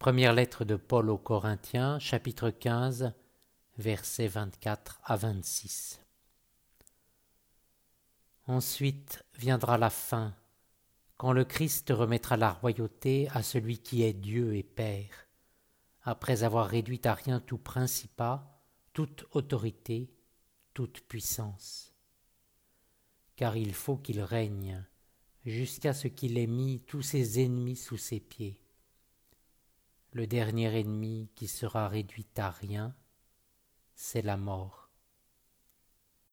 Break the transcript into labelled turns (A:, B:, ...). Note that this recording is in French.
A: Première lettre de Paul aux Corinthiens, chapitre 15, versets 24 à 26. Ensuite viendra la fin, quand le Christ remettra la royauté à celui qui est Dieu et Père, après avoir réduit à rien tout principat, toute autorité, toute puissance. Car il faut qu'il règne, jusqu'à ce qu'il ait mis tous ses ennemis sous ses pieds. Le dernier ennemi qui sera réduit à rien, c'est la mort.